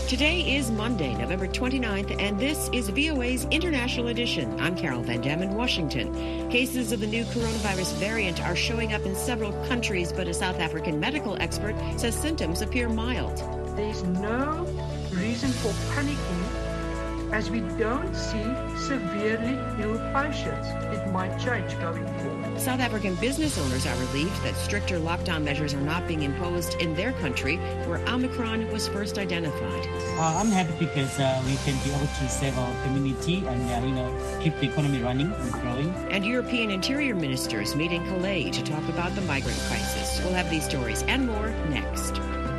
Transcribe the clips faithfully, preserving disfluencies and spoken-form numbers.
Today is Monday, November twenty-ninth, and this is V O A's International Edition. I'm Carol Van Dam in Washington. Cases of the new coronavirus variant are showing up in several countries, but a South African medical expert says symptoms appear mild. There's no reason for panicking as we don't see severely ill patients. It might change going forward. South African business owners are relieved that stricter lockdown measures are not being imposed in their country, where Omicron was first identified. Uh, I'm happy because uh, we can be able to save our community and uh, you know keep the economy running and growing. And European interior ministers meet in Calais to talk about the migrant crisis. We'll have these stories and more next.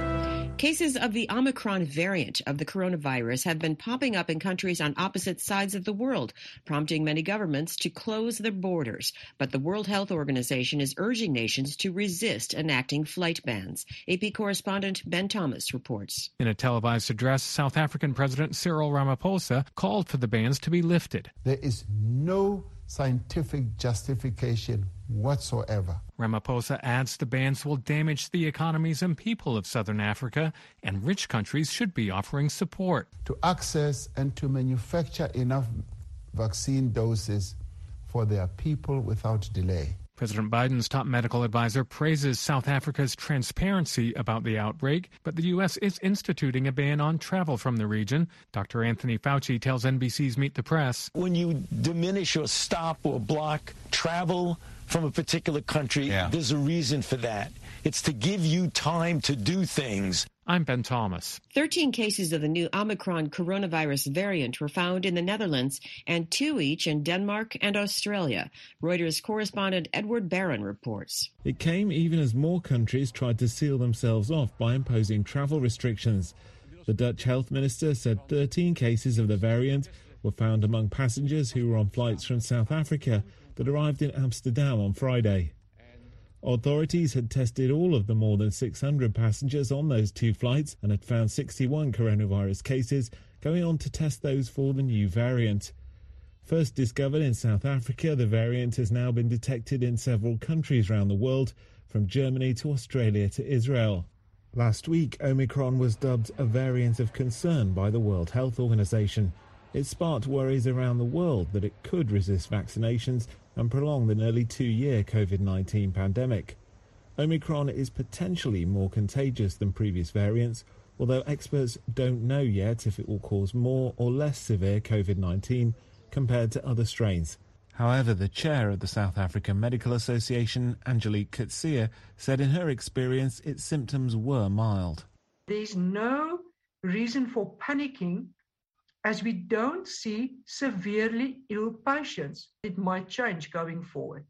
Cases of the Omicron variant of the coronavirus have been popping up in countries on opposite sides of the world, prompting many governments to close their borders. But the World Health Organization is urging nations to resist enacting flight bans. A P correspondent Ben Thomas reports. In a televised address, South African President Cyril Ramaphosa called for the bans to be lifted. There is no scientific justification whatsoever. Ramaphosa adds the bans will damage the economies and people of southern Africa, and rich countries should be offering support. To access and to manufacture enough vaccine doses for their people without delay. President Biden's top medical advisor praises South Africa's transparency about the outbreak, but the U S is instituting a ban on travel from the region. Doctor Anthony Fauci tells N B C's Meet the Press. When you diminish or stop or block travel from a particular country, yeah. There's a reason for that. It's to give you time to do things. I'm Ben Thomas. Thirteen cases of the new Omicron coronavirus variant were found in the Netherlands, and two each in Denmark and Australia. Reuters correspondent Edward Barron reports. It came even as more countries tried to seal themselves off by imposing travel restrictions. The Dutch health minister said thirteen cases of the variant were found among passengers who were on flights from South Africa that arrived in Amsterdam on Friday. Authorities had tested all of the more than six hundred passengers on those two flights and had found sixty-one coronavirus cases, going on to test those for the new variant. First discovered in South Africa, the variant has now been detected in several countries around the world, from Germany to Australia to Israel. Last week, Omicron was dubbed a variant of concern by the World Health Organization. It sparked worries around the world that it could resist vaccinations and prolong the nearly two-year COVID nineteen pandemic. Omicron is potentially more contagious than previous variants, although experts don't know yet if it will cause more or less severe COVID nineteen compared to other strains. However, the chair of the South African Medical Association, Angelique Coetzee, said in her experience its symptoms were mild. There's no reason for panicking as we don't see severely ill patients. It might change going forward.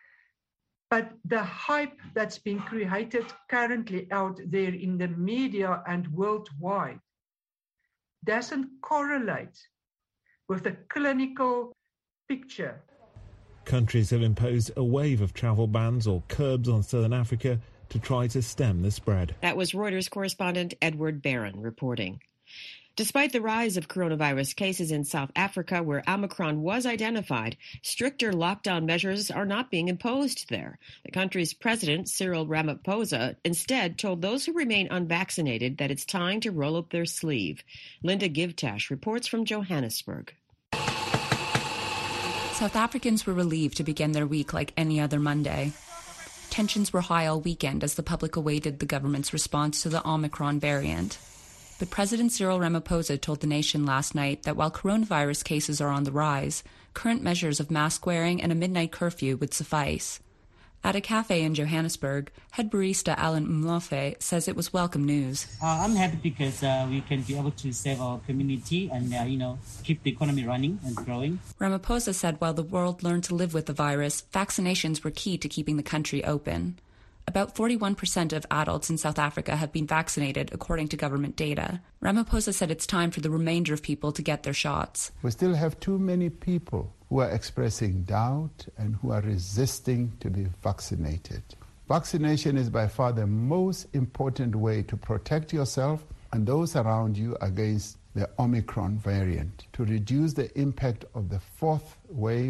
But the hype that's being created currently out there in the media and worldwide doesn't correlate with the clinical picture. Countries have imposed a wave of travel bans or curbs on southern Africa to try to stem the spread. That was Reuters correspondent Edward Barron reporting. Despite the rise of coronavirus cases in South Africa, where Omicron was identified, stricter lockdown measures are not being imposed there. The country's president, Cyril Ramaphosa, instead told those who remain unvaccinated that it's time to roll up their sleeve. Linda Givtash reports from Johannesburg. South Africans were relieved to begin their week like any other Monday. Tensions were high all weekend as the public awaited the government's response to the Omicron variant. But President Cyril Ramaphosa told the nation last night that while coronavirus cases are on the rise, current measures of mask wearing and a midnight curfew would suffice. At a cafe in Johannesburg, head barista Alan Mlofe says it was welcome news. Uh, I'm happy because uh, we can be able to save our community and, uh, you know, keep the economy running and growing. Ramaphosa said while the world learned to live with the virus, vaccinations were key to keeping the country open. About forty-one percent of adults in South Africa have been vaccinated, according to government data. Ramaphosa said it's time for the remainder of people to get their shots. We still have too many people who are expressing doubt and who are resisting to be vaccinated. Vaccination is by far the most important way to protect yourself and those around you against the Omicron variant, to reduce the impact of the fourth wave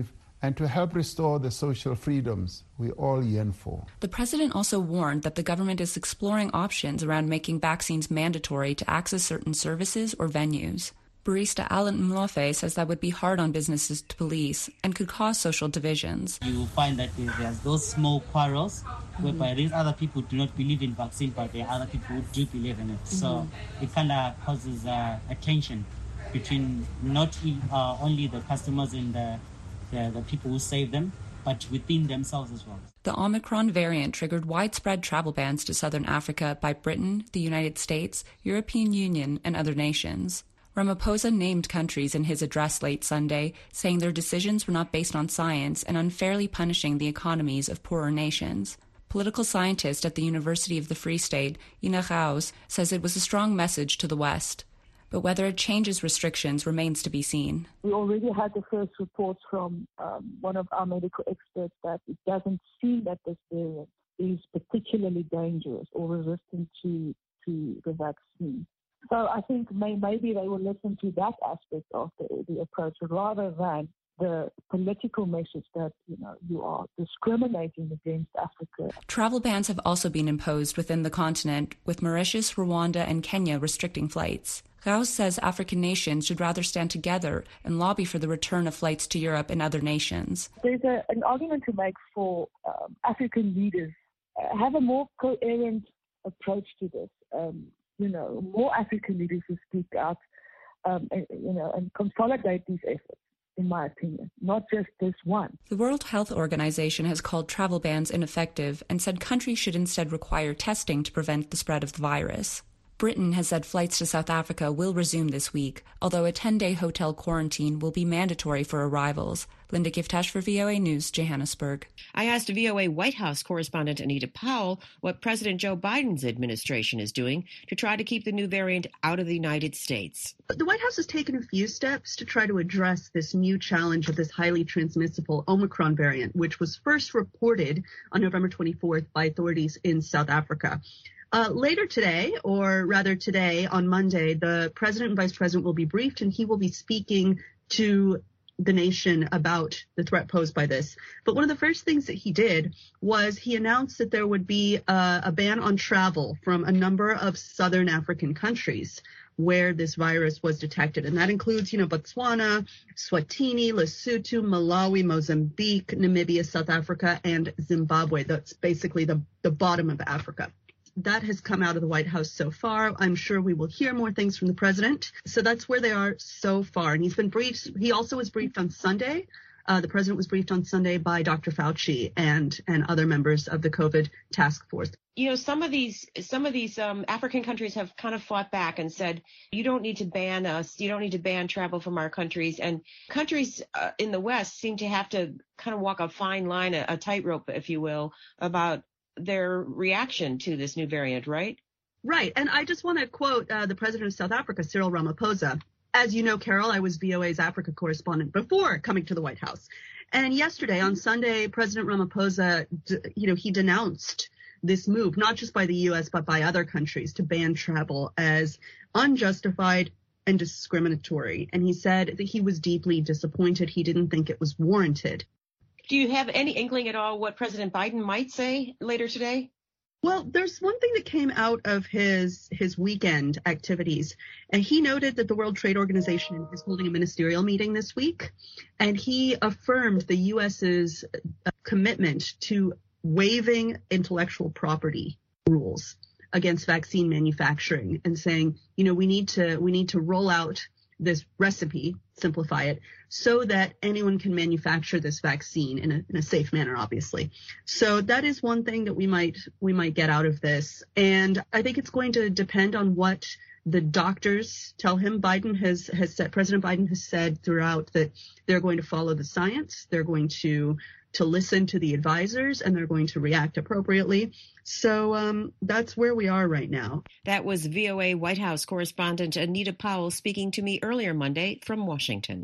and to help restore the social freedoms we all yearn for. The president also warned that the government is exploring options around making vaccines mandatory to access certain services or venues. Barista Alan Mlofe says that would be hard on businesses to police and could cause social divisions. You will find that there's those small quarrels whereby these other people do not believe in vaccine, but there are other people who do believe in it. Mm-hmm. So it kind of causes uh, a tension between not uh, only the customers and the, the, the people who save them, but within themselves as well. The Omicron variant triggered widespread travel bans to southern Africa by Britain, the United States, European Union, and other nations. Ramaphosa named countries in his address late Sunday, saying their decisions were not based on science and unfairly punishing the economies of poorer nations. Political scientist at the University of the Free State, Ina Gauss, says it was a strong message to the West. But whether it changes restrictions remains to be seen. We already had the first reports from um, one of our medical experts that it doesn't seem that this variant is particularly dangerous or resistant to, to the vaccine. So I think may, maybe they will listen to that aspect of the, the approach rather than the political message that, you know, you are discriminating against Africa. Travel bans have also been imposed within the continent, with Mauritius, Rwanda, and Kenya restricting flights. Gauss says African nations should rather stand together and lobby for the return of flights to Europe and other nations. There's a, an argument to make for um, African leaders uh, have a more coherent approach to this. Um, you know, more African leaders who speak out, um, and, you know, and consolidate these efforts, in my opinion, not just this one. The World Health Organization has called travel bans ineffective and said countries should instead require testing to prevent the spread of the virus. Britain has said flights to South Africa will resume this week, although a ten-day hotel quarantine will be mandatory for arrivals. Linda Giftash for V O A News, Johannesburg. I asked V O A White House correspondent Anita Powell what President Joe Biden's administration is doing to try to keep the new variant out of the United States. The White House has taken a few steps to try to address this new challenge of this highly transmissible Omicron variant, which was first reported on November twenty-fourth by authorities in South Africa. Uh, later today, or rather today on Monday, the president and vice president will be briefed, and he will be speaking to the nation about the threat posed by this. But one of the first things that he did was he announced that there would be a, a ban on travel from a number of southern African countries where this virus was detected. And that includes, you know, Botswana, Swatini, Lesotho, Malawi, Mozambique, Namibia, South Africa, and Zimbabwe. That's basically the, the bottom of Africa. That has come out of the White House so far. I'm sure we will hear more things from the president. So that's where they are so far. And he's been briefed. He also was briefed on Sunday. Uh, the president was briefed on Sunday by Doctor Fauci and and other members of the COVID task force. You know, some of these some of these um, African countries have kind of fought back and said, you don't need to ban us. You don't need to ban travel from our countries. And countries uh, in the West seem to have to kind of walk a fine line, a, a tightrope, if you will, about their reaction to this new variant, right? Right. And I just want to quote uh, the president of South Africa, Cyril Ramaphosa. As you know, Carol, I was V O A's Africa correspondent before coming to the White House. And yesterday, on Sunday, President Ramaphosa, you know, he denounced this move, not just by the U S, but by other countries to ban travel as unjustified and discriminatory. And he said that he was deeply disappointed. He didn't think it was warranted. Do you have any inkling at all what President Biden might say later today? Well, there's one thing that came out of his his weekend activities, and he noted that the World Trade Organization is holding a ministerial meeting this week, and he affirmed the U S's commitment to waiving intellectual property rules against vaccine manufacturing and saying, you know, we need to we need to roll out this recipe, simplify it, so that anyone can manufacture this vaccine in a, in a safe manner, obviously. So that is one thing that we might we might get out of this. And I think it's going to depend on what the doctors tell him. Biden has, has said, President Biden has said throughout that they're going to follow the science. They're going to to listen to the advisors, and they're going to react appropriately. So um, that's where we are right now. That was V O A White House correspondent Anita Powell speaking to me earlier Monday from Washington.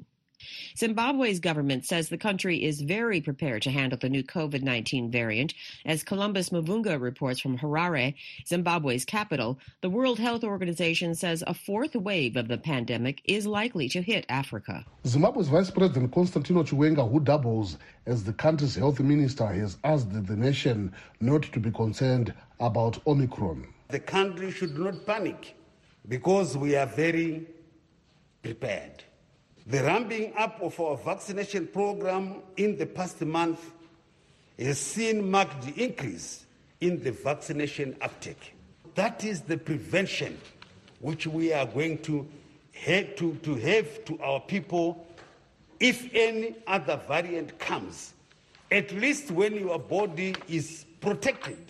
Zimbabwe's government says the country is very prepared to handle the new COVID nineteen variant. As Columbus Mavunga reports from Harare, Zimbabwe's capital, the World Health Organization says a fourth wave of the pandemic is likely to hit Africa. Zimbabwe's Vice President Constantino Chiwenga, who doubles as the country's health minister, has asked the nation not to be concerned about Omicron. The country should not panic because we are very prepared. The ramping up of our vaccination program in the past month has seen marked increase in the vaccination uptake. That is the prevention which we are going to have to, to have to our people if any other variant comes. At least when your body is protected,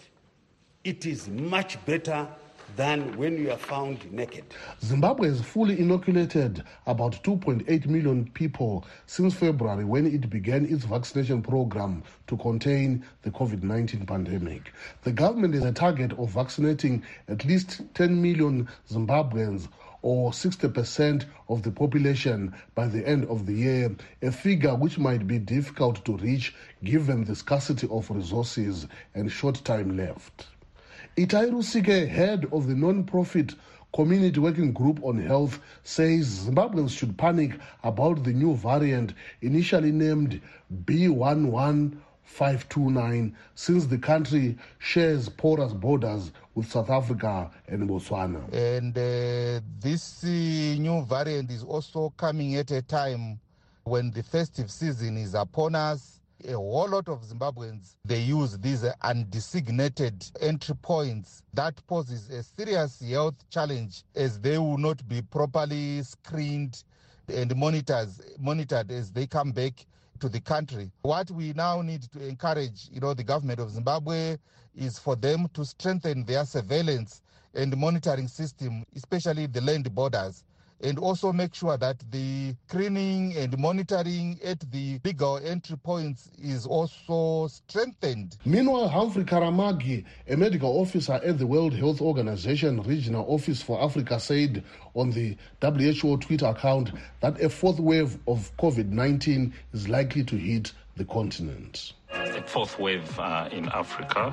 it is much better than when you are found naked. Zimbabwe has fully inoculated about two point eight million people since February, when it began its vaccination program to contain the COVID nineteen pandemic. The government has a target of vaccinating at least ten million Zimbabweans, or sixty percent of the population, by the end of the year, a figure which might be difficult to reach given the scarcity of resources and short time left. Itai Rusike, head of the non-profit Community Working Group on Health, says Zimbabweans should panic about the new variant initially named B one one five two nine, since the country shares porous borders with South Africa and Botswana. And uh, this uh, new variant is also coming at a time when the festive season is upon us. A whole lot of Zimbabweans, they use these undesignated entry points. That poses a serious health challenge, as they will not be properly screened and monitors, monitored as they come back to the country. What we now need to encourage, you know, the government of Zimbabwe is for them to strengthen their surveillance and monitoring system, especially the land borders, and also make sure that the screening and monitoring at the legal entry points is also strengthened. Meanwhile, Humphrey Karamagi, a medical officer at the World Health Organization Regional Office for Africa, said on the W H O Twitter account that a fourth wave of COVID nineteen is likely to hit the continent. A fourth wave uh, in Africa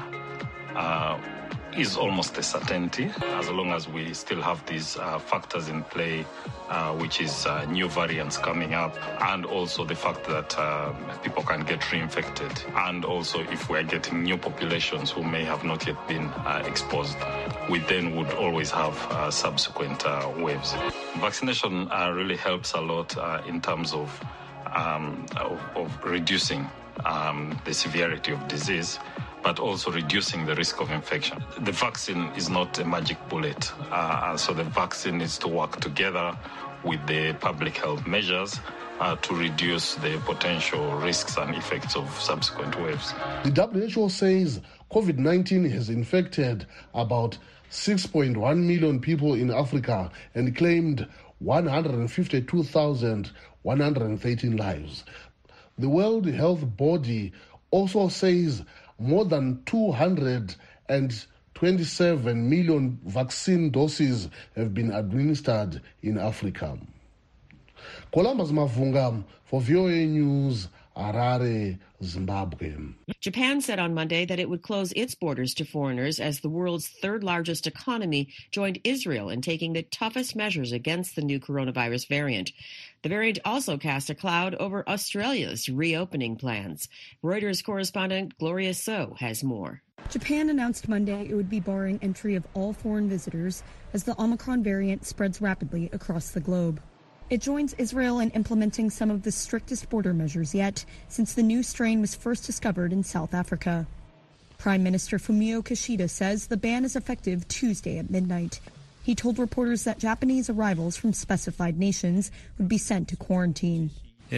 uh, is almost a certainty, as long as we still have these uh, factors in play, uh, which is uh, new variants coming up, and also the fact that uh, people can get reinfected, and also if we're getting new populations who may have not yet been uh, exposed, we then would always have uh, subsequent uh, waves. Vaccination uh, really helps a lot uh, in terms of, um, of, of reducing um, the severity of disease, but also reducing the risk of infection. The vaccine is not a magic bullet, uh, so the vaccine needs to work together with the public health measures uh, to reduce the potential risks and effects of subsequent waves. The W H O says COVID nineteen has infected about six point one million people in Africa and claimed one hundred fifty-two thousand one hundred thirteen lives. The World Health Body also says more than two hundred twenty-seven million vaccine doses have been administered in Africa. Columbus Mavunga for V O A News, Harare, Zimbabwe. Japan said on Monday that it would close its borders to foreigners as the world's third largest economy joined Israel in taking the toughest measures against the new coronavirus variant. The variant also cast a cloud over Australia's reopening plans. Reuters correspondent Gloria So has more. Japan announced Monday it would be barring entry of all foreign visitors as the Omicron variant spreads rapidly across the globe. It joins Israel in implementing some of the strictest border measures yet, since the new strain was first discovered in South Africa. Prime Minister Fumio Kishida says the ban is effective Tuesday at midnight. He told reporters that Japanese arrivals from specified nations would be sent to quarantine.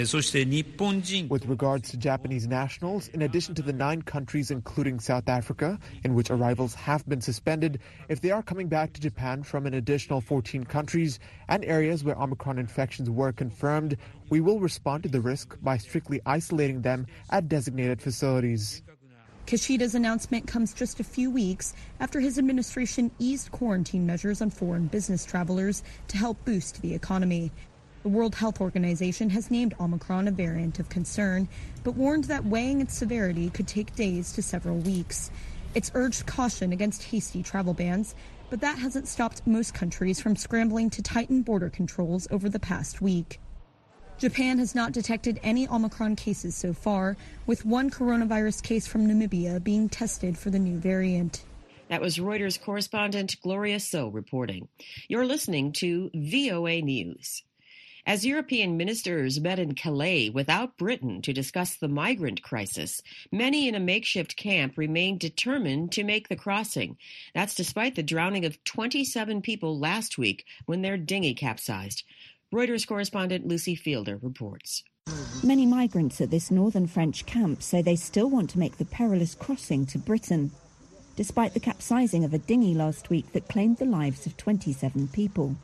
With regards to Japanese nationals, in addition to the nine countries including South Africa, in which arrivals have been suspended, if they are coming back to Japan from an additional fourteen countries and areas where Omicron infections were confirmed, we will respond to the risk by strictly isolating them at designated facilities. Kishida's announcement comes just a few weeks after his administration eased quarantine measures on foreign business travelers to help boost the economy. The World Health Organization has named Omicron a variant of concern, but warned that weighing its severity could take days to several weeks. It's urged caution against hasty travel bans, but that hasn't stopped most countries from scrambling to tighten border controls over the past week. Japan has not detected any Omicron cases so far, with one coronavirus case from Namibia being tested for the new variant. That was Reuters correspondent Gloria So reporting. You're listening to V O A News. As European ministers met in Calais without Britain to discuss the migrant crisis, many in a makeshift camp remain determined to make the crossing. That's despite the drowning of twenty-seven people last week when their dinghy capsized. Reuters correspondent Lucy Fielder reports. Many migrants at this northern French camp say they still want to make the perilous crossing to Britain, despite the capsizing of a dinghy last week that claimed the lives of twenty-seven people.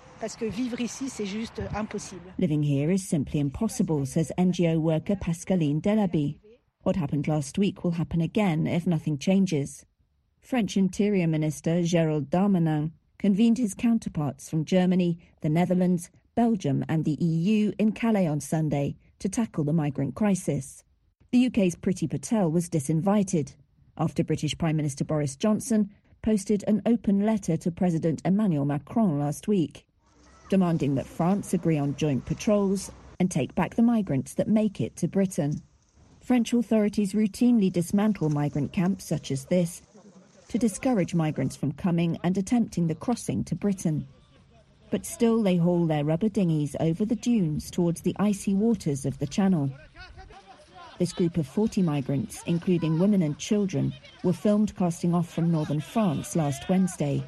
Living here is simply impossible, says N G O worker Pascaline Delaby. What happened last week will happen again if nothing changes. French Interior Minister Gérald Darmanin convened his counterparts from Germany, the Netherlands, Belgium and the E U in Calais on Sunday to tackle the migrant crisis. The U K's Priti Patel was disinvited after British Prime Minister Boris Johnson posted an open letter to President Emmanuel Macron last week, demanding that France agree on joint patrols and take back the migrants that make it to Britain. French authorities routinely dismantle migrant camps such as this to discourage migrants from coming and attempting the crossing to Britain. But still they haul their rubber dinghies over the dunes towards the icy waters of the Channel. This group of forty migrants, including women and children, were filmed casting off from northern France last Wednesday.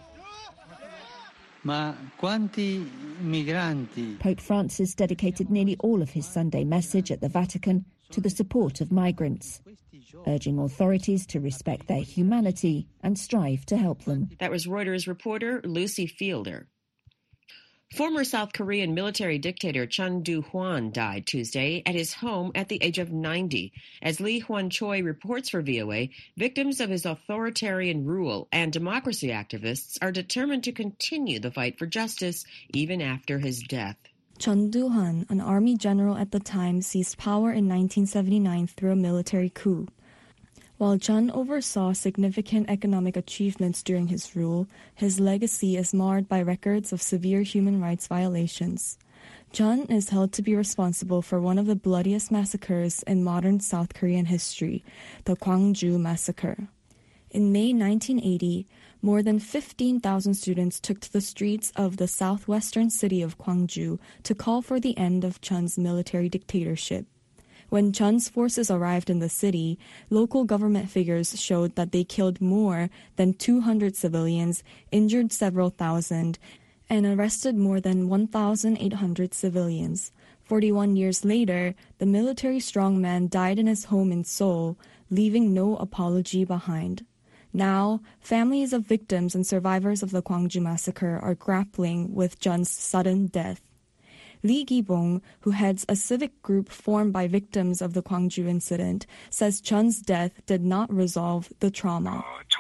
Ma quanti migranti? Pope Francis dedicated nearly all of his Sunday message at the Vatican to the support of migrants, urging authorities to respect their humanity and strive to help them. That was Reuters reporter Lucy Fielder. Former South Korean military dictator Chun Doo-hwan died Tuesday at his home at the age of ninety. As Lee Hwan-choi reports for V O A, victims of his authoritarian rule and democracy activists are determined to continue the fight for justice even after his death. Chun Doo-hwan, an army general at the time, seized power in nineteen seventy-nine through a military coup. While Chun oversaw significant economic achievements during his rule, his legacy is marred by records of severe human rights violations. Chun is held to be responsible for one of the bloodiest massacres in modern South Korean history, the Gwangju Massacre. In May nineteen eighty, more than fifteen thousand students took to the streets of the southwestern city of Gwangju to call for the end of Chun's military dictatorship. When Chun's forces arrived in the city, local government figures showed that they killed more than two hundred civilians, injured several thousand, and arrested more than one thousand eight hundred civilians. forty-one years later, the military strongman died in his home in Seoul, leaving no apology behind. Now, families of victims and survivors of the Gwangju Massacre are grappling with Chun's sudden death. Lee Gi-bong, who heads a civic group formed by victims of the Gwangju incident, says Chun's death did not resolve the trauma.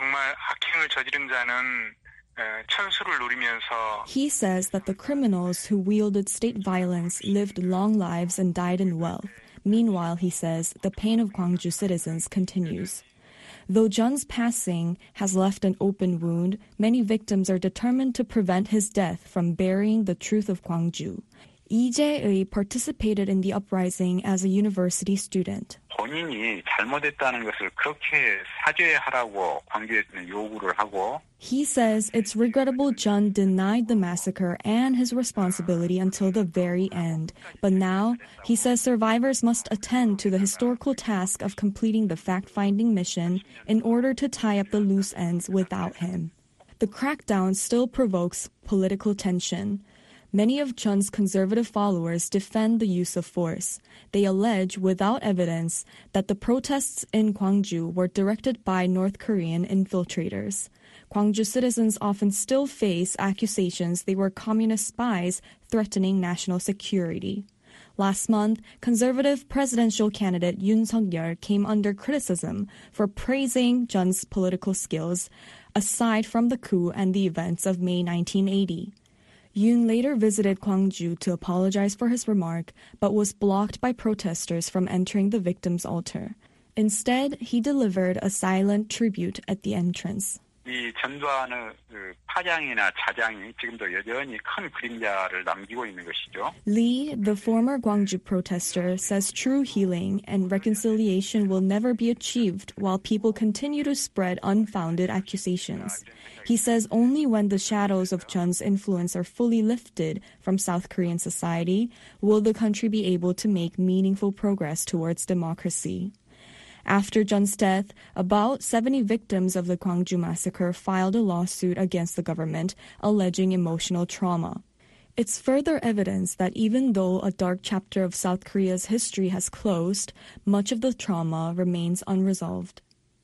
He says that the criminals who wielded state violence lived long lives and died in wealth. Meanwhile, he says, the pain of Gwangju citizens continues. Though Chun's passing has left an open wound, many victims are determined to prevent his death from burying the truth of Gwangju. Lee Jae-eui participated in the uprising as a university student. He says it's regrettable Chun denied the massacre and his responsibility until the very end. But now, he says survivors must attend to the historical task of completing the fact-finding mission in order to tie up the loose ends without him. The crackdown still provokes political tension. Many of Chun's conservative followers defend the use of force. They allege, without evidence, that the protests in Gwangju were directed by North Korean infiltrators. Gwangju citizens often still face accusations they were communist spies threatening national security. Last month, conservative presidential candidate Yoon Suk-yeol came under criticism for praising Chun's political skills, aside from the coup and the events of May nineteen eighty. Yoon later visited Gwangju to apologize for his remark, but was blocked by protesters from entering the victim's altar. Instead, he delivered a silent tribute at the entrance. 이 전두환의 파장이나 자장이 지금도 여전히 큰 그림자를 남기고 있는 것이죠. Lee, the former Gwangju protester, says true healing and reconciliation will never be achieved while people continue to spread unfounded accusations. He says only when the shadows of Chun's influence are fully lifted from South Korean society will the country be able to make meaningful progress towards democracy. After Chun's death, about seventy victims of the Gwangju massacre filed a lawsuit against the government, alleging emotional trauma. It's further evidence that even though a dark chapter of South Korea's history has closed, much of the trauma remains unresolved.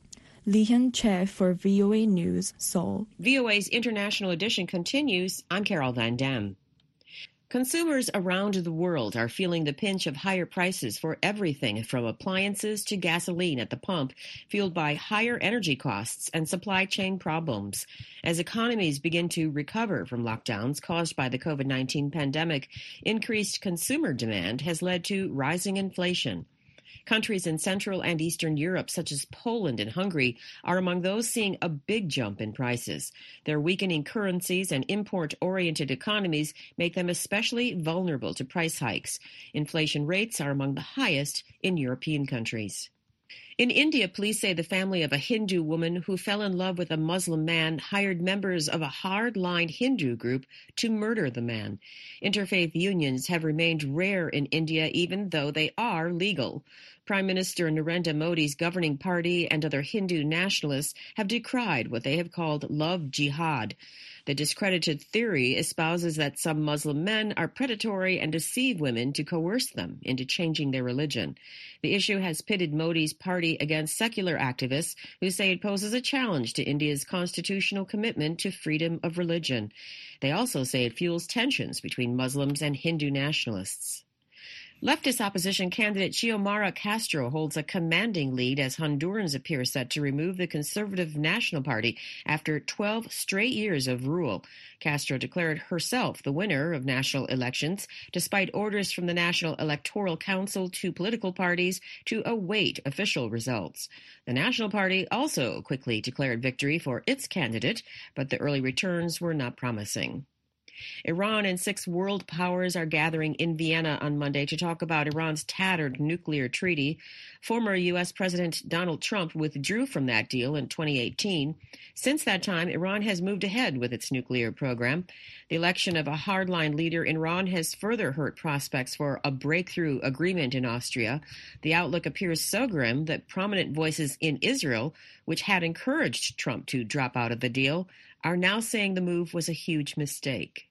Lee Hyun-chae for V O A News, Seoul. V O A's International Edition continues. I'm Carol Van Dam. Consumers around the world are feeling the pinch of higher prices for everything from appliances to gasoline at the pump, fueled by higher energy costs and supply chain problems. As economies begin to recover from lockdowns caused by the COVID nineteen pandemic, increased consumer demand has led to rising inflation. Countries in Central and Eastern Europe, such as Poland and Hungary, are among those seeing a big jump in prices. Their weakening currencies and import-oriented economies make them especially vulnerable to price hikes. Inflation rates are among the highest in European countries. In India, police say the family of a Hindu woman who fell in love with a Muslim man hired members of a hard-line Hindu group to murder the man. Interfaith unions have remained rare in India, even though they are legal. Prime Minister Narendra Modi's governing party and other Hindu nationalists have decried what they have called love jihad. The discredited theory espouses that some Muslim men are predatory and deceive women to coerce them into changing their religion. The issue has pitted Modi's party against secular activists who say it poses a challenge to India's constitutional commitment to freedom of religion. They also say it fuels tensions between Muslims and Hindu nationalists. Leftist opposition candidate Xiomara Castro holds a commanding lead as Hondurans appear set to remove the Conservative National Party after twelve straight years of rule. Castro declared herself the winner of national elections, despite orders from the National Electoral Council to political parties to await official results. The National Party also quickly declared victory for its candidate, but the early returns were not promising. Iran and six world powers are gathering in Vienna on Monday to talk about Iran's tattered nuclear treaty. Former U S President Donald Trump withdrew from that deal in twenty eighteen. Since that time, Iran has moved ahead with its nuclear program. The election of a hardline leader in Iran has further hurt prospects for a breakthrough agreement in Austria. The outlook appears so grim that prominent voices in Israel, which had encouraged Trump to drop out of the deal, are now saying the move was a huge mistake.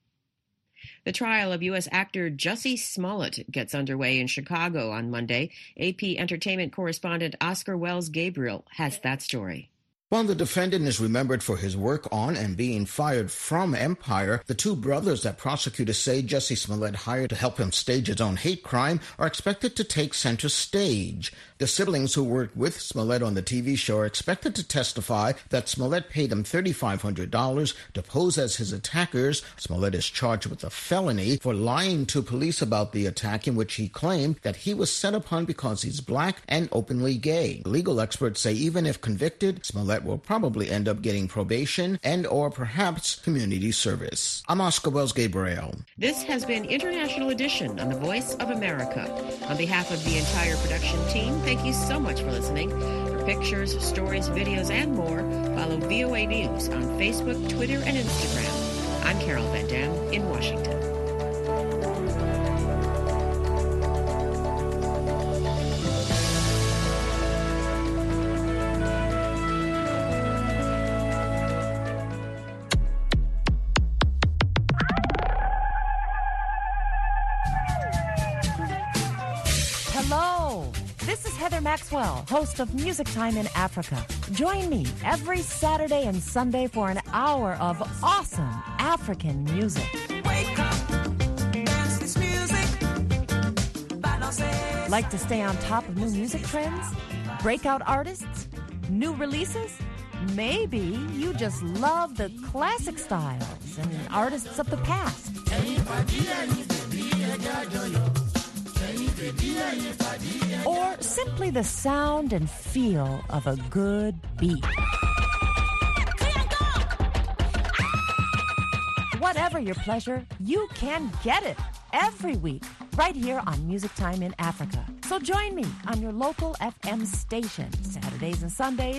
The trial of U S actor Jussie Smollett gets underway in Chicago on Monday. A P Entertainment correspondent Oscar Wells Gabriel has that story. While the defendant is remembered for his work on and being fired from Empire, the two brothers that prosecutors say Jussie Smollett hired to help him stage his own hate crime are expected to take center stage. The siblings who worked with Smollett on the T V show are expected to testify that Smollett paid them three thousand five hundred dollars to pose as his attackers. Smollett is charged with a felony for lying to police about the attack, in which he claimed that he was set upon because he's black and openly gay. Legal experts say even if convicted, Smollett will probably end up getting probation and or perhaps community service. I'm Oscar Wells Gabriel. This has been International Edition on the Voice of America. On behalf of the entire production team, thank you so much for listening. For pictures, stories, videos, and more, follow V O A News on Facebook, Twitter, and Instagram. I'm Carol Van Dam in Washington. Maxwell, host of Music Time in Africa. Join me every Saturday and Sunday for an hour of awesome African music. Wake up, dance this music. Like to stay on top of new music trends? Breakout artists? New releases? Maybe you just love the classic styles and artists of the past. Or simply the sound and feel of a good beat. Whatever your pleasure, you can get it every week right here on Music Time in Africa. So join me on your local F M station Saturdays and Sundays